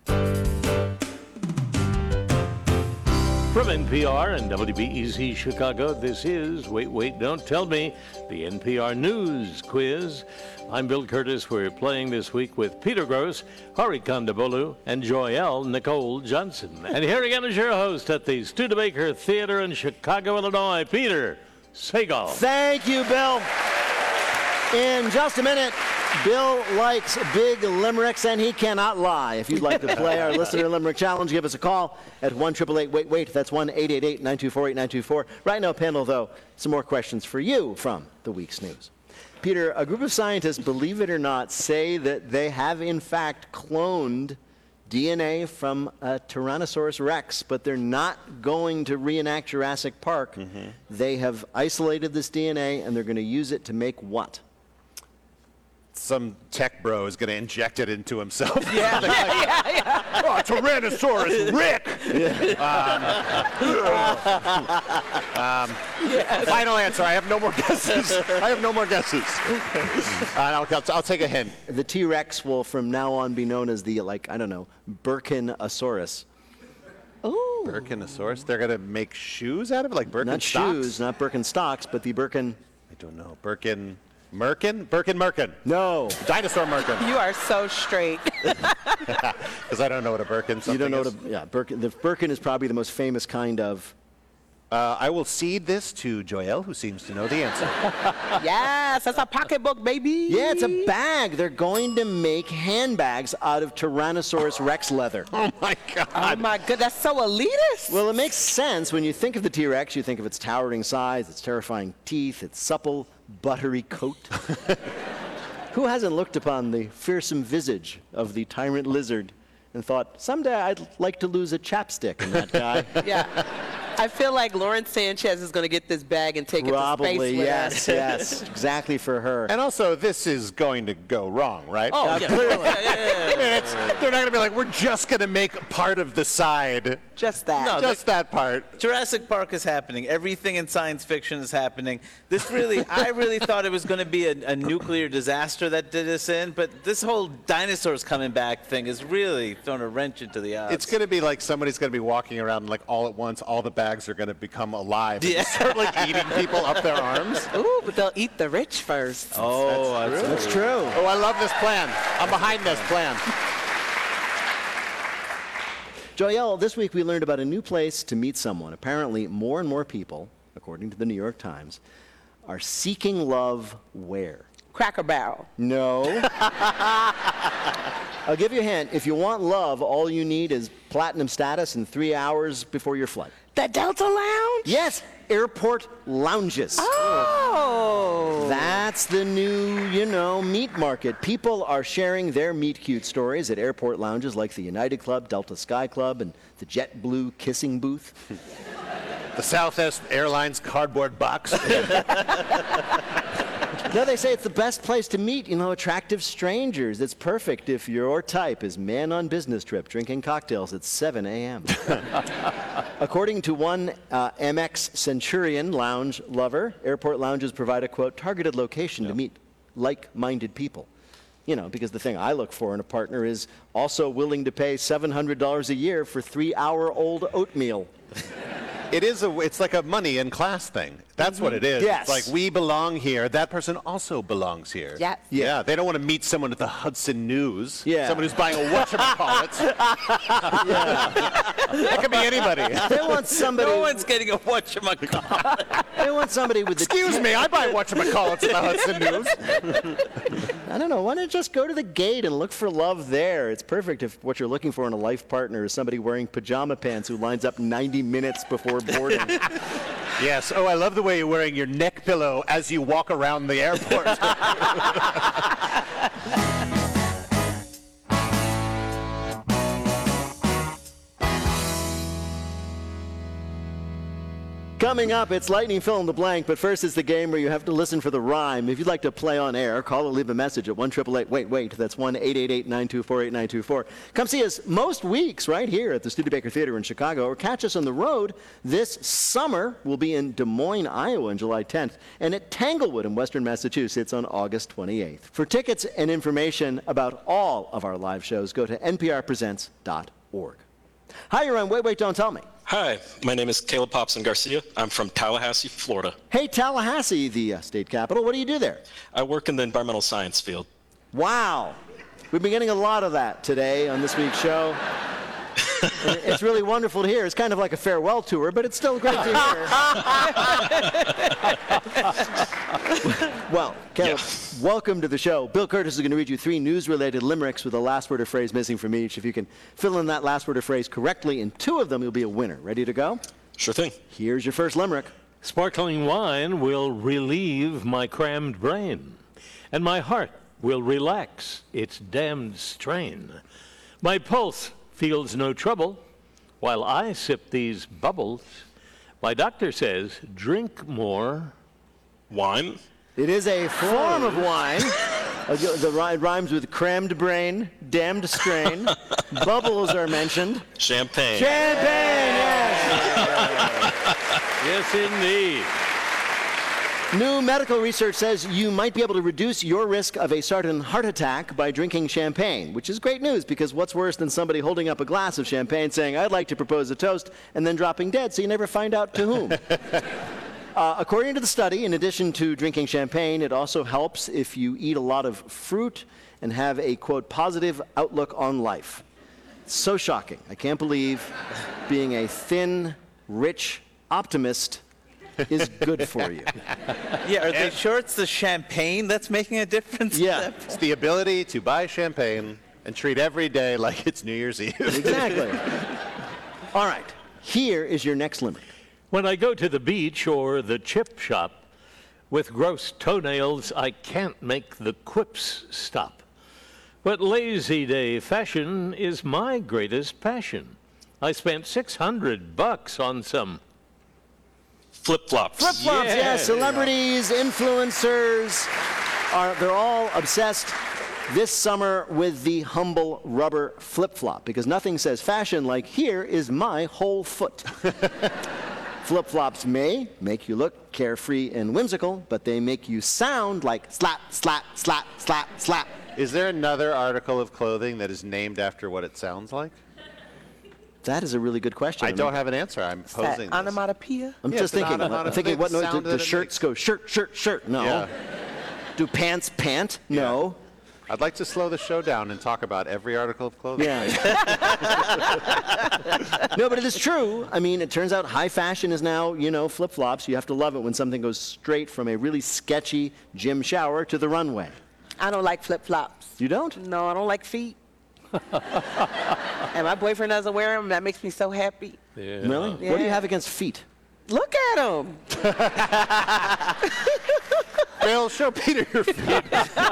From N P R and W B E Z Chicago, this is Wait, Wait, Don't Tell Me, the N P R News Quiz. I'm Bill Curtis. We're playing this week with Peter Gross, Hari Kondabolu, and Joyelle Nicole Johnson. And here again is your host at the Studebaker Theater in Chicago, Illinois, Peter Sagal. Thank you, Bill. In just a minute, Bill likes big limericks, and he cannot lie. If you'd like to play our Listener Limerick Challenge, give us a call at one eight eight eight wait wait. That's one eight eight eight nine two four eight nine two four. Right now, panel, though, some more questions for you from the week's news. Peter, a group of scientists, believe it or not, say that they have, in fact, cloned D N A from a Tyrannosaurus rex, but they're not going to reenact Jurassic Park. Mm-hmm. They have isolated this D N A, and they're going to use it to make what? Some tech bro is going to inject it into himself. Yeah, yeah, yeah, yeah. Oh, Tyrannosaurus Rick! Um, um, Yes. Final answer. I have no more guesses. I have no more guesses. uh, I'll, I'll, I'll take a hint. The T-Rex will from now on be known as the, like, I don't know, Birkinosaurus. Ooh. Birkinosaurus? They're going to make shoes out of it? Like Birkenstocks? Not shoes, not Birkenstocks, but the Birkin... I don't know. Birkin... Merkin? Birkin Merkin. No. Dinosaur Merkin. You are so straight. Because I don't know what a Birkin something You don't know is. what a... Yeah, Birkin, the Birkin is probably the most famous kind of... Uh, I will cede this to Joyelle, who seems to know the answer. Yes, that's a pocketbook, baby. Yeah, it's a bag. They're going to make handbags out of Tyrannosaurus Rex leather. Oh, my God. Oh, my God. That's so elitist. Well, it makes sense. When you think of the T-Rex, you think of its towering size, its terrifying teeth, its supple, buttery coat. Who hasn't looked upon the fearsome visage of the tyrant lizard and thought, someday I'd like to lose a chapstick in that guy? Yeah. I feel like Lauren Sanchez is going to get this bag and take Probably, it to space with yes, her. yes. Exactly for her. And also, this is going to go wrong, right? Oh, Uh, yeah. clearly. Yeah, yeah, yeah, yeah. It's- they're not going to be like, we're just going to make part of the side. Just that. No, Just that part. Jurassic Park is happening. Everything in science fiction is happening. This really, I really thought it was going to be a, a nuclear disaster that did us in, but this whole dinosaurs coming back thing is really throwing a wrench into the odds. It's going to be like somebody's going to be walking around and like all at once, all the bags are going to become alive. Yeah. And start like eating people up their arms. Ooh, but they'll eat the rich first. Oh, That's that's, That's true. Oh, I love this plan. I'm behind this plan. Joyelle, this week we learned about a new place to meet someone. Apparently, more and more people, according to the New York Times, are seeking love where? Cracker Barrel. No. I'll give you a hint. If you want love, all you need is platinum status in three hours before your flight. The Delta Lounge? Yes, airport lounges. Oh. That's the new, you know, meat market. People are sharing their meet cute stories at airport lounges like the United Club, Delta Sky Club, and the JetBlue Kissing Booth. The Southwest Airlines cardboard box. No, they say it's the best place to meet, you know, attractive strangers. It's perfect if your type is man on business trip drinking cocktails at seven a.m. According to one uh, M X Centurion lounge lover, airport lounges provide a, quote, targeted location to meet like-minded people. You know, because the thing I look for in a partner is also willing to pay seven hundred dollars a year for three-hour-old oatmeal. It is a, it's like a money and class thing. That's what it is. Yes. It's like we belong here. That person also belongs here. Yes. Yeah. Yeah. They don't want to meet someone at the Hudson News. Yeah. Someone who's buying a whatchamacallit. That could be anybody. They want somebody. no one's getting a whatchamacallit. They want somebody with the. Excuse me, I buy whatchamacallits at the Hudson News. I don't know. Why don't you just go to the gate and look for love there? It's perfect if what you're looking for in a life partner is somebody wearing pajama pants who lines up ninety minutes before boarding. Yes. Oh, I love the way you're wearing your neck pillow as you walk around the airport. Coming up, it's Lightning Fill in the Blank, but first it's the game where you have to listen for the rhyme. If you'd like to play on air, call or leave a message at one eight eight eight, wait, wait. That's one eight eight eight, nine two four, eight nine two four. Come see us most weeks right here at the Studebaker Theater in Chicago, or catch us on the road this summer. We'll be in Des Moines, Iowa on July tenth, and at Tanglewood in Western Massachusetts on August twenty-eighth. For tickets and information about all of our live shows, go to N P R presents dot org. Hi, you're on Wait, Wait, Don't Tell Me. Hi, my name is Caleb Popson Garcia. I'm from Tallahassee, Florida. Hey, Tallahassee, the uh, state capital. What do you do there? I work in the environmental science field. Wow. We've been getting a lot of that today on this week's show. It's really wonderful to hear. It's kind of like a farewell tour, but it's still great to hear. Well, Caleb, yeah. Welcome to the show. Bill Curtis is going to read you three news-related limericks with a last word or phrase missing from each. If you can fill in that last word or phrase correctly in two of them, you'll be a winner. Ready to go? Sure thing. Here's your first limerick. Sparkling wine will relieve my crammed brain, and my heart will relax its damned strain. My pulse feels no trouble while I sip these bubbles. My doctor says drink more wine. It is a form of wine. Uh, the ri- rhymes with crammed brain, damned strain. Bubbles are mentioned. Champagne. Champagne, yes. Yes, indeed. New medical research says you might be able to reduce your risk of a sudden heart attack by drinking champagne, which is great news because what's worse than somebody holding up a glass of champagne saying, I'd like to propose a toast, and then dropping dead so you never find out to whom. uh, according to the study, in addition to drinking champagne, it also helps if you eat a lot of fruit and have a, quote, positive outlook on life. So shocking. I can't believe being a thin, rich optimist is good for you. Yeah, are they sure it's the champagne that's making a difference? Yeah. It's the ability to buy champagne and treat every day like it's New Year's Eve. Exactly. All right, here is your next limerick. When I go to the beach or the chip shop with gross toenails, I can't make the quips stop. But lazy day fashion is my greatest passion. I spent six hundred bucks on some flip-flops. Flip-flops, yeah. yes. Celebrities, influencers, are they're all obsessed this summer with the humble rubber flip-flop because nothing says fashion like here is my whole foot. Flip-flops may make you look carefree and whimsical, but they make you sound like slap, slap, slap, slap, slap. Is there another article of clothing that is named after what it sounds like? That is a really good question. I, I mean, don't have an answer. I'm Is posing that this. onomatopoeia? I'm Yeah, just it's an thinking. onomatopoeia. I'm thinking, what The noise do, sound do that it shirts go? Shirt, shirt, shirt. No. Yeah. Do pants pant? No. I'd like to slow the show down and talk about every article of clothing. Yeah. No, but it is true. I mean, it turns out high fashion is now, you know, flip-flops. You have to love it when something goes straight from a really sketchy gym shower to the runway. I don't like flip-flops. You don't? No, I don't like feet. And my boyfriend doesn't wear them. That makes me so happy. Yeah. Really? Yeah. What do you have against feet? Look at them. Bill, show Peter your feet.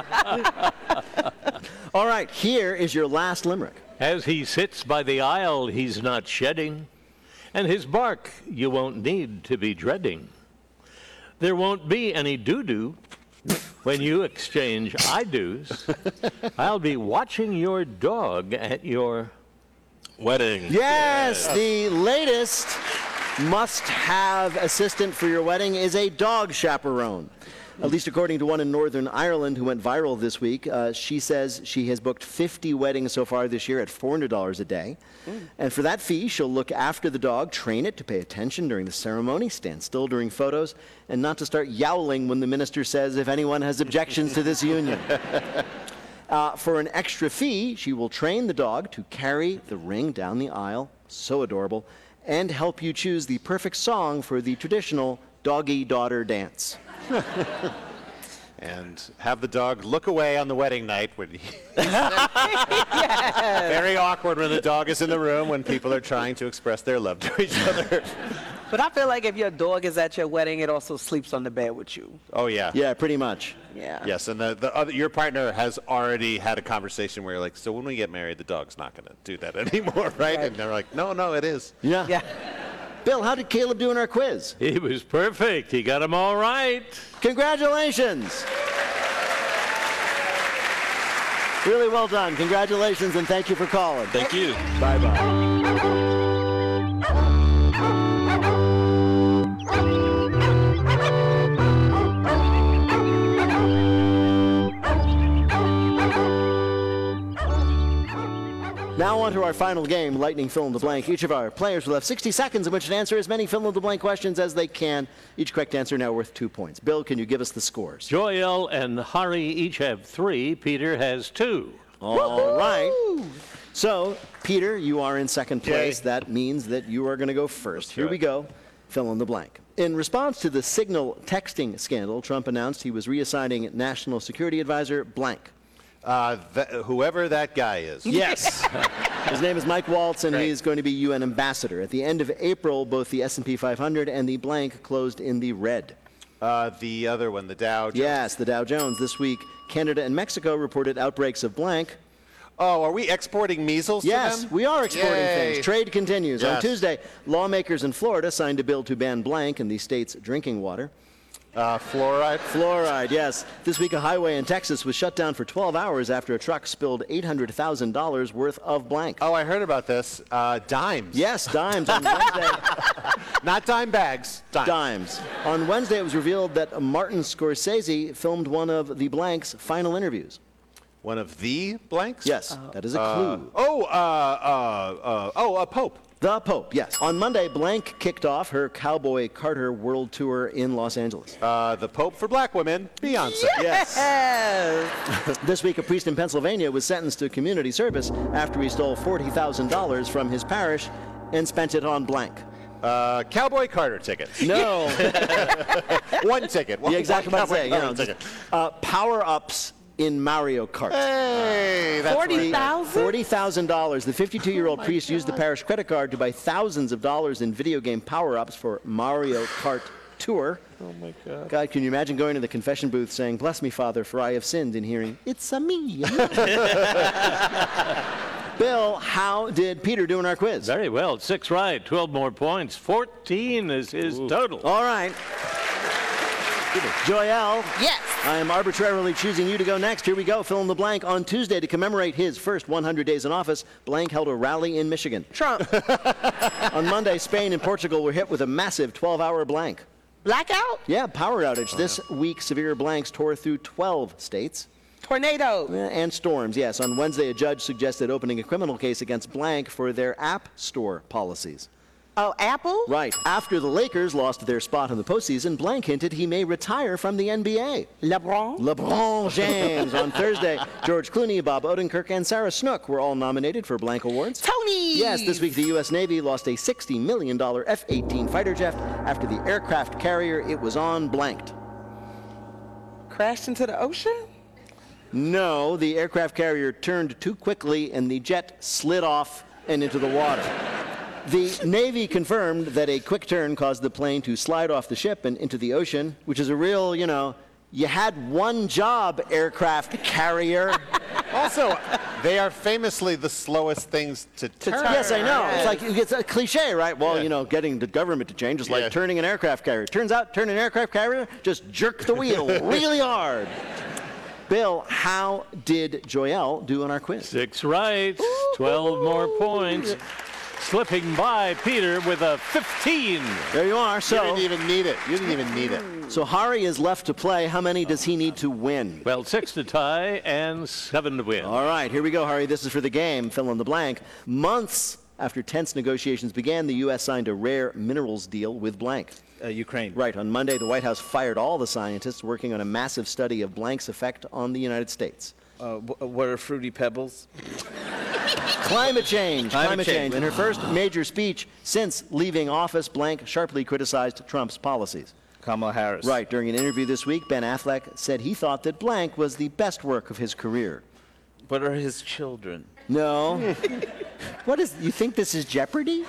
All right, here is your last limerick. As he sits by the aisle, he's not shedding, and his bark you won't need to be dreading. There won't be any doo-doo when you exchange I-do's. I'll be watching your dog at your wedding. Yes, the latest must-have assistant for your wedding is a dog chaperone. At least according to one in Northern Ireland who went viral this week. Uh, she says she has booked fifty weddings so far this year at four hundred dollars a day. Mm. And for that fee, she'll look after the dog, train it to pay attention during the ceremony, stand still during photos, and not to start yowling when the minister says if anyone has objections to this union. Uh, for an extra fee, she will train the dog to carry the ring down the aisle, so adorable, and help you choose the perfect song for the traditional doggy daughter dance. and have the dog look away on the wedding night when he Yes. very awkward when the dog is in the room when people are trying to express their love to each other. But I feel like if your dog is at your wedding, it also sleeps on the bed with you. Oh yeah. Yeah, pretty much. Yeah. Yes, and the, the other, your partner has already had a conversation where you're like, so when we get married, the dog's not going to do that anymore, right? Right. And they're like, no, no, it is. Yeah. Yeah. Bill, how did Caleb do in our quiz? He was perfect. He got them all right. Congratulations. Really well done. Congratulations, and thank you for calling. Thank you. Bye-bye. Now on to our final game, Lightning Fill in the Blank. Each of our players will have sixty seconds in which to answer as many fill in the blank questions as they can. Each correct answer now worth two points. Bill, can you give us the scores? Joyelle and Hari each have three. Peter has two. All right. So, Peter, you are in second place. Yay. That means that you are going to go first. Here we go. Fill in the blank. In response to the Signal texting scandal, Trump announced he was reassigning National Security Advisor blank. Uh, th- whoever that guy is. Yes. His name is Mike Waltz, and Great. he's going to be U N ambassador. At the end of April, both the S and P five hundred and the blank closed in the red. Uh, the other one, the Dow Jones. Yes, the Dow Jones. This week, Canada and Mexico reported outbreaks of blank. Oh, are we exporting measles Yes, to them? we are exporting Yay. things. Trade continues. On Yes. Tuesday, lawmakers in Florida signed a bill to ban blank in the state's drinking water. Uh, fluoride? Fluoride, yes. This week, a highway in Texas was shut down for twelve hours after a truck spilled eight hundred thousand dollars worth of blank. Oh, I heard about this. Uh, dimes. Yes, dimes. On Wednesday, Not dime bags. Dimes. dimes. On Wednesday, it was revealed that Martin Scorsese filmed one of the blank's final interviews. One of the blanks? Yes, that is a Uh, clue. oh, uh, uh, uh, oh, a Pope. The Pope, yes. On Monday, blank kicked off her Cowboy Carter World Tour in Los Angeles. Uh, the Pope for black women, Beyonce. Yes. Yes. This week, a priest in Pennsylvania was sentenced to community service after he stole forty thousand dollars from his parish and spent it on blank. Uh, Cowboy Carter tickets. No. One ticket. One, Yeah, exactly one what I'm saying. You Cowboy know, Carter just, ticket. uh, power-ups in Mario Kart. Hey, that's forty thousand? forty thousand dollars. The fifty-two-year-old priest used the parish credit card to buy thousands of dollars in video game power-ups for Mario Kart Tour. Oh, my God. God, can you imagine going to the confession booth saying, "Bless me, Father, for I have sinned," and hearing, "It's a me." Bill, how did Peter do in our quiz? Very well. Six right. twelve more points. fourteen is his total. All right. Joyelle. Yes. I am arbitrarily choosing you to go next. Here we go. Fill in the blank. On Tuesday, to commemorate his first one hundred days in office, blank held a rally in Michigan. Trump. On Monday, Spain and Portugal were hit with a massive twelve-hour blank. Blackout. Yeah, power outage. This week, severe blanks tore through twelve states. Tornado. Eh, And storms, yes. On Wednesday, a judge suggested opening a criminal case against blank for their app store policies. Oh, Apple. Right. After the Lakers lost their spot in the postseason, blank hinted he may retire from the N B A. LeBron. LeBron James. On Thursday, George Clooney, Bob Odenkirk, and Sarah Snook were all nominated for blank awards. Tony. Yes, this week the U S Navy lost a sixty million dollars F eighteen fighter jet after the aircraft carrier it was on blanked. Crashed into the ocean. No, the aircraft carrier turned too quickly and the jet slid off and into the water. The Navy confirmed that a quick turn caused the plane to slide off the ship and into the ocean, which is a real, you know, you had one job, aircraft carrier. Also, they are famously the slowest things to turn. Yes, I know. It's like it's a cliche, right? Well, Yeah. you know, getting the government to change is like Yeah. turning an aircraft carrier. Turns out, turning an aircraft carrier, just jerk the wheel really hard. Bill, how did Joyelle do in our quiz? Six right. twelve more points. Slipping by Peter with a fifteen. There you are. You So, didn't even need it. You didn't even need it. so Hari is left to play. How many does he need to win? Well, six to tie and seven to win. All right, here we go, Hari. This is for the game. Fill in the blank. Months after tense negotiations began, the U S signed a rare minerals deal with blank. Uh, Ukraine. Right. On Monday, the White House fired all the scientists working on a massive study of blank's effect on the United States. Uh, wh- what are Fruity Pebbles? Climate change. Climate Climate, change. change. In her first major speech since leaving office, blank sharply criticized Trump's policies. Kamala Harris. Right. During an interview this week, Ben Affleck said he thought that blank was the best work of his career. What are his children? No. What is, you think this is Jeopardy?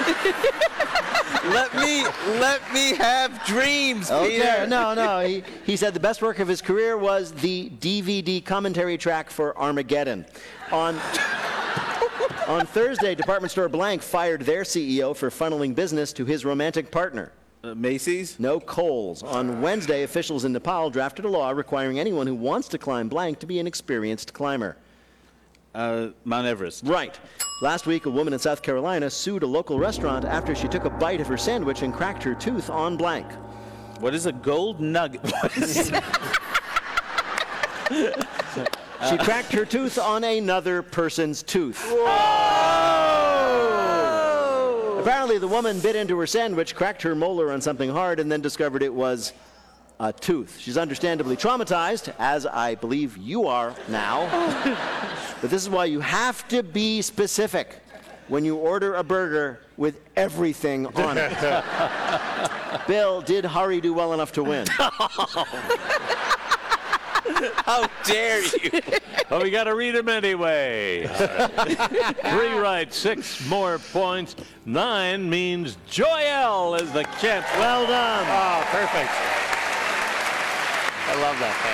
Let me, let me have dreams, Okay, Peter. no, no. He, he said the best work of his career was the D V D commentary track for Armageddon. On, on Thursday, department store Blank fired their C E O for funneling business to his romantic partner. Uh, Macy's? No, Kohl's. On Wednesday, officials in Nepal drafted a law requiring anyone who wants to climb Blank to be an experienced climber. Uh, Mount Everest. Right. Last week, a woman in South Carolina sued a local restaurant after she took a bite of her sandwich and cracked her tooth on Blank. What is a gold nugget? What is She cracked her tooth on another person's tooth. Whoa! Apparently, the woman bit into her sandwich, cracked her molar on something hard, and then discovered it was a tooth. She's understandably traumatized, as I believe you are now. But this is why you have to be specific when you order a burger with everything on it. Bill, did Hari do well enough to win? How dare you? Well, we got to read them anyway. Three right, six more points. Nine means Joyelle is the champ. Well done. Oh, perfect. I love that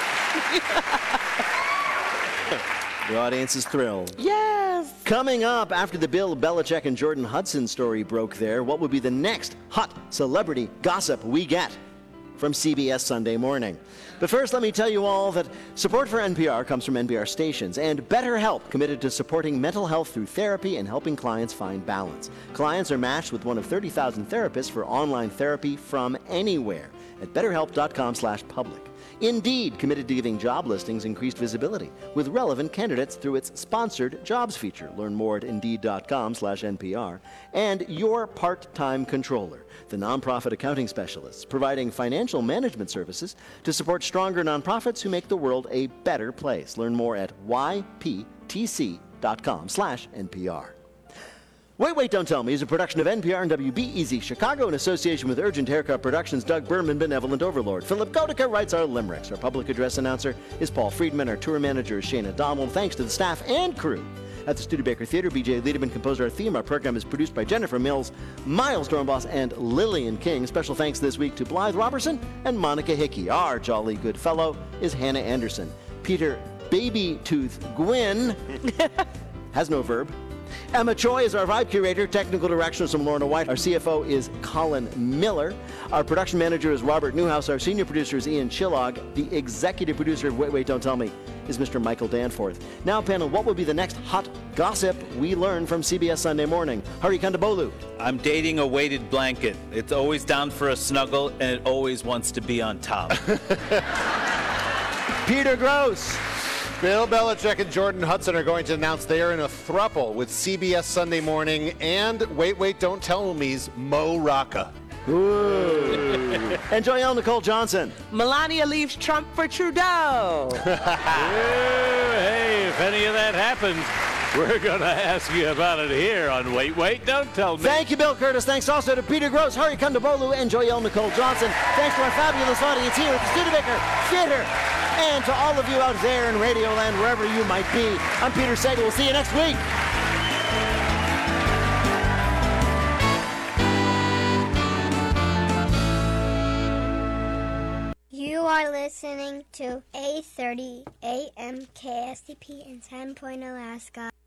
fan. The audience is thrilled. Yes. Coming up after the Bill Belichick and Jordan Hudson story broke there, what will be the next hot celebrity gossip we get from C B S Sunday Morning? But first, let me tell you all that support for N P R comes from N P R stations and BetterHelp, committed to supporting mental health through therapy and helping clients find balance. Clients are matched with one of thirty thousand therapists for online therapy from anywhere at betterhelp.com slash public. Indeed, committed to giving job listings increased visibility with relevant candidates through its sponsored jobs feature. Learn more at indeed.com slash NPR. And Your Part-Time Controller, the nonprofit accounting specialists providing financial management services to support stronger nonprofits who make the world a better place. Learn more at yptc.com slash NPR. Wait, Wait, Don't Tell Me is a production of N P R and W B E Z Chicago in association with Urgent Haircut Productions, Doug Berman, Benevolent Overlord. Philip Godica writes our limericks. Our public address announcer is Paul Friedman. Our tour manager is Shana Donald. Thanks to the staff and crew at the Studebaker Theater. B J Liederman composed our theme. Our program is produced by Jennifer Mills, Miles Dornbos, and Lillian King. Special thanks this week to Blythe Robertson and Monica Hickey. Our jolly good fellow is Hannah Anderson. Peter Baby Tooth Gwynn has no verb. Emma Choi is our vibe curator. Technical direction is from Lorna White. Our C F O is Colin Miller. Our production manager is Robert Newhouse. Our senior producer is Ian Chillog. The executive producer of Wait, Wait, Don't Tell Me is Mister Michael Danforth. Now, panel, what will be the next hot gossip we learn from C B S Sunday Morning? Hari Kondabolu. I'm dating a weighted blanket. It's always down for a snuggle, and it always wants to be on top. Peter Gross. Bill Belichick and Jordan Hudson are going to announce they are in a throuple with C B S Sunday Morning and Wait, Wait, Don't Tell Me's Mo Rocca. Ooh. And Joyelle Nicole Johnson. Melania leaves Trump for Trudeau. Hey, if any of that happens, we're going to ask you about it here on Wait, Wait, Don't Tell Me. Thank you, Bill Curtis. Thanks also to Peter Gross, Hari Kondabolu, and Joyelle Nicole Johnson. Thanks to our fabulous audience here at the Studebaker Theater. And to all of you out there in Radioland, wherever you might be, I'm Peter Sagal. We'll see you next week. You are listening to eight thirty A M K S D P in Sand Point, Alaska.